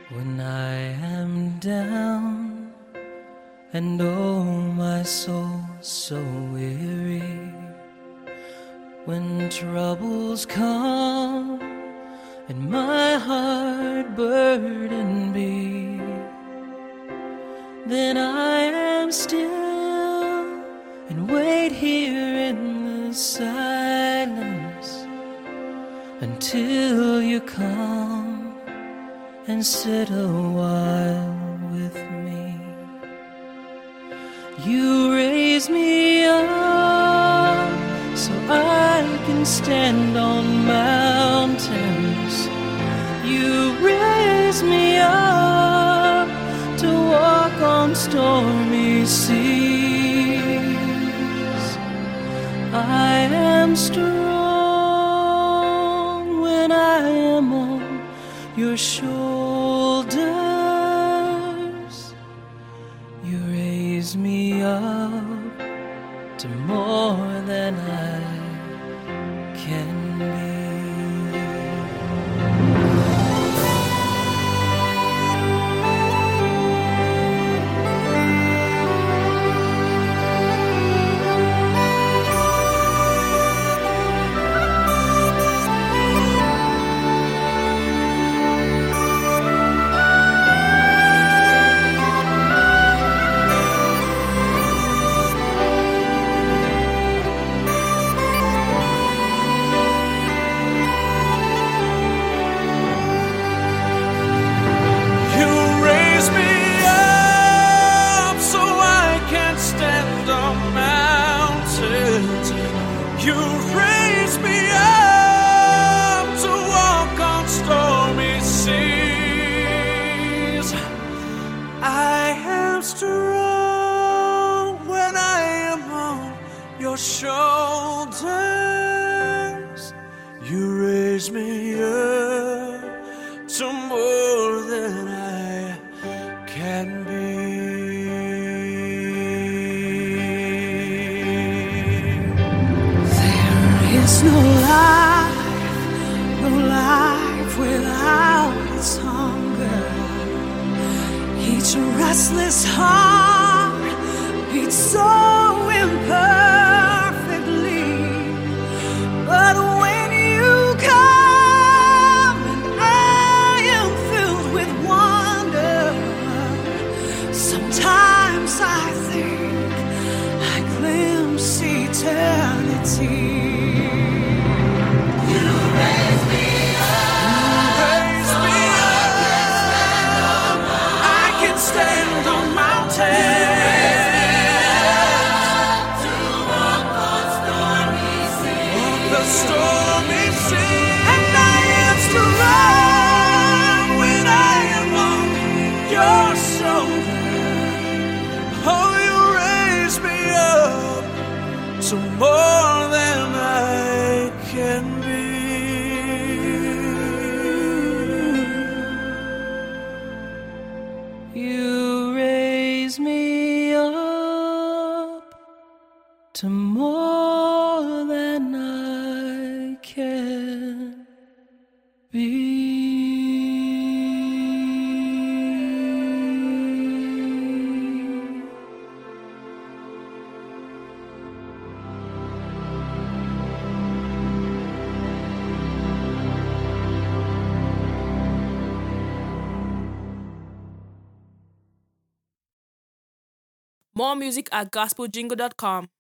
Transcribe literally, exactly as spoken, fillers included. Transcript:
When I am down and oh my soul so weary, when troubles come and my heart burden be, then I am still and wait here in the silence until you come and sit a while with me. You raise me up so I can stand on mountains. You raise me up to walk on stormy seas. I am strong when I am on your shoulders. You raise me up to more than I can be. Shoulders, you raise me up to more than I can be. There is no life, no life without its hunger. Each restless heart beats so imperfect. But when you come and I am filled with wonder, sometimes I think I glimpse eternity. You raise me up, raise me up. I can stand on mountains. Stormy sea, and I am strong when I am on your shoulder. Oh, you raise me up to more than I can be. You raise me up to more than I can be. More music at gospel jingle dot com.